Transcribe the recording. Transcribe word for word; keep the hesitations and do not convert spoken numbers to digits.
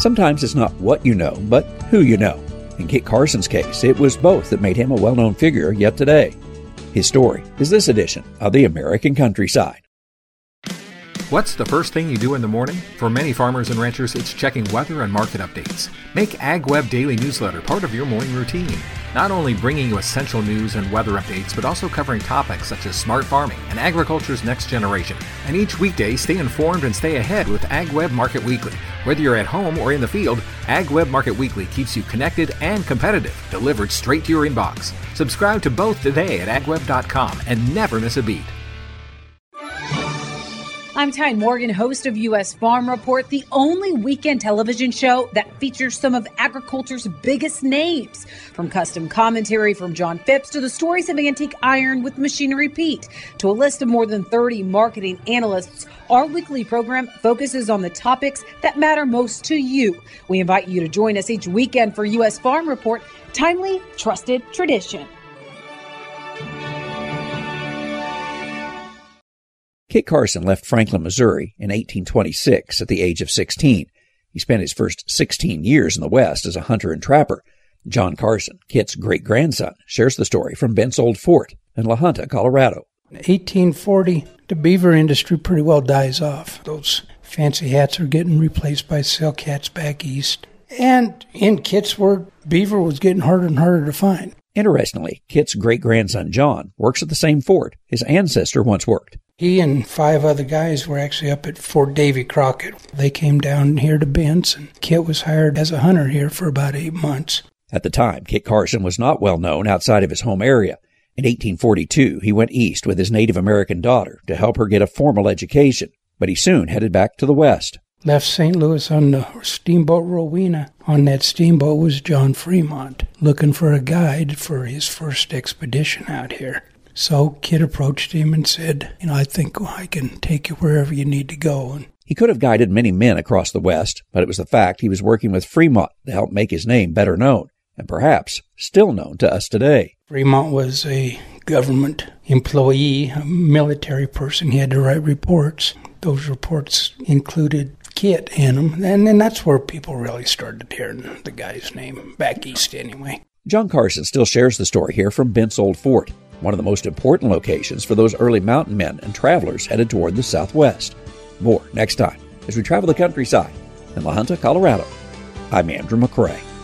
Sometimes it's not what you know, but who you know. In Kit Carson's case, it was both that made him a well-known figure yet today. His story is this edition of the American Countryside. What's the first thing you do in the morning? For many farmers and ranchers, it's checking weather and market updates. Make AgWeb Daily Newsletter part of your morning routine. Not only bringing you essential news and weather updates, but also covering topics such as smart farming and agriculture's next generation. And each weekday, stay informed and stay ahead with AgWeb Market Weekly. Whether you're at home or in the field, AgWeb Market Weekly keeps you connected and competitive, delivered straight to your inbox. Subscribe to both today at ag web dot com and never miss a beat. I'm Tyne Morgan, host of U S Farm Report, the only weekend television show that features some of agriculture's biggest names. From custom commentary from John Phipps to the stories of antique iron with Machinery Pete to a list of more than thirty marketing analysts, our weekly program focuses on the topics that matter most to you. We invite you to join us each weekend for U S Farm Report, timely, trusted tradition. Kit Carson left Franklin, Missouri in eighteen twenty-six at the age of sixteen. He spent his first sixteen years in the West as a hunter and trapper. John Carson, Kit's great-grandson, shares the story from Bent's Old Fort in La Junta, Colorado. In eighteen forty, the beaver industry pretty well dies off. Those fancy hats are getting replaced by silk hats back east. And in Kit's word, beaver was getting harder and harder to find. Interestingly, Kit's great-grandson John works at the same fort his ancestor once worked. He and five other guys were actually up at Fort Davy Crockett. They came down here to Bent's, and Kit was hired as a hunter here for about eight months. At the time, Kit Carson was not well known outside of his home area. In eighteen forty-two, he went east with his Native American daughter to help her get a formal education, but he soon headed back to the west. Left Saint Louis on the steamboat Rowena. On that steamboat was John Fremont, looking for a guide for his first expedition out here. So Kit approached him and said, you know, I think I can take you wherever you need to go. And he could have guided many men across the West, but it was the fact he was working with Fremont to help make his name better known, and perhaps still known to us today. Fremont was a government employee, a military person. He had to write reports. Those reports included Kit in them, and then that's where people really started hearing the guy's name, back east anyway. John Carson still shares the story here from Bent's Old Fort, one of the most important locations for those early mountain men and travelers headed toward the southwest. More next time as we travel the countryside in La Junta, Colorado. I'm Andrew McCrae.